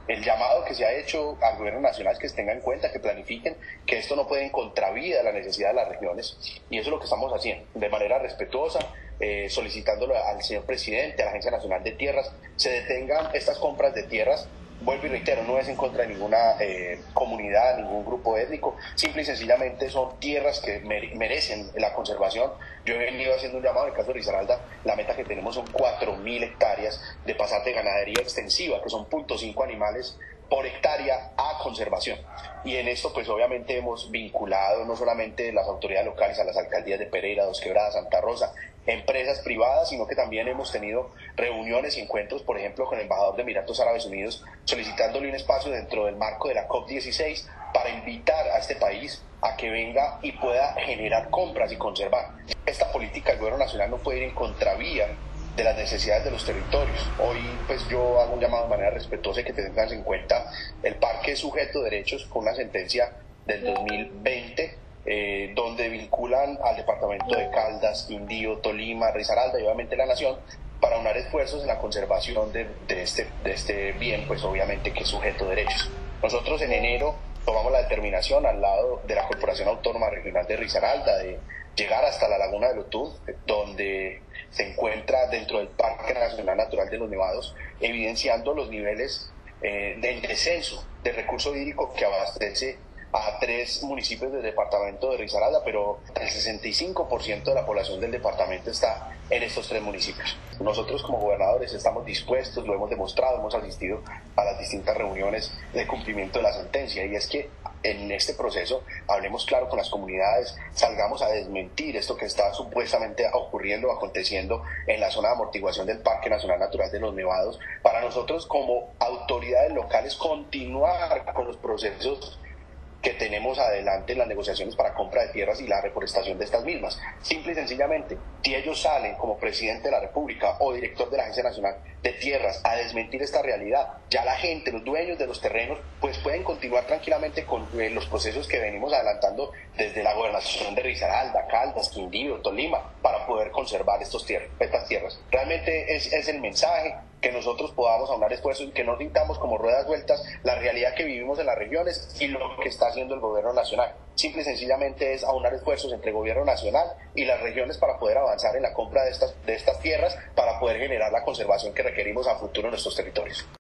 El llamado que se ha hecho al gobierno nacional es que se tenga en cuenta, que planifiquen, que esto no puede ir en contravía de la necesidad de las regiones, y eso es lo que estamos haciendo, de manera respetuosa, solicitándolo al señor presidente, a la Agencia Nacional de Tierras, se detengan estas compras de tierras. Vuelvo y reitero, no es en contra de ninguna comunidad, ningún grupo étnico, simple y sencillamente son tierras que merecen la conservación. Yo he venido haciendo un llamado en el caso de Risaralda, la meta que tenemos son 4.000 hectáreas de pasar de ganadería extensiva, que son 0.5 animales por hectárea a conservación. Y en esto pues obviamente hemos vinculado no solamente las autoridades locales a las alcaldías de Pereira, Dos Quebradas, Santa Rosa, empresas privadas, sino que también hemos tenido reuniones y encuentros, por ejemplo, con el embajador de Emiratos Árabes Unidos, solicitándole un espacio dentro del marco de la COP16 para invitar a este país a que venga y pueda generar compras y conservar. Esta política del gobierno nacional no puede ir en contravía de las necesidades de los territorios. Hoy pues yo hago un llamado de manera respetuosa y que tengan en cuenta el parque es sujeto de derechos con una sentencia del 2020 donde vinculan al departamento de Caldas, Quindío, Tolima, Risaralda y obviamente la nación para unar esfuerzos en la conservación de este bien, pues obviamente que es sujeto de derechos. Nosotros en enero tomamos la determinación al lado de la Corporación Autónoma Regional de Risaralda de llegar hasta la Laguna del Otún, donde se encuentra dentro del Parque Nacional Natural de los Nevados, evidenciando los niveles del descenso del recurso hídrico que abastece a 3 municipios del departamento de Risaralda, pero el 65% de la población del departamento está en estos 3 municipios. Nosotros como gobernadores estamos dispuestos, lo hemos demostrado, hemos asistido a las distintas reuniones de cumplimiento de la sentencia, y es que en este proceso hablemos claro con las comunidades, salgamos a desmentir esto que está supuestamente ocurriendo, aconteciendo en la zona de amortiguación del Parque Nacional Natural de los Nevados, para nosotros como autoridades locales continuar con los procesos que tenemos adelante en las negociaciones para compra de tierras y la reforestación de estas mismas. Simple y sencillamente, si ellos salen como presidente de la República o director de la Agencia Nacional de Tierras a desmentir esta realidad, ya la gente, los dueños de los terrenos, pues pueden continuar tranquilamente con los procesos que venimos adelantando desde la gobernación de Risaralda, Caldas, Quindío, Tolima, para poder conservar estas tierras. Realmente es el mensaje, que nosotros podamos aunar esfuerzos y que no sintamos como ruedas vueltas la realidad que vivimos en las regiones y lo que está haciendo el gobierno nacional. Simple y sencillamente es aunar esfuerzos entre el gobierno nacional y las regiones para poder avanzar en la compra de estas tierras, para poder generar la conservación que requerimos a futuro en nuestros territorios.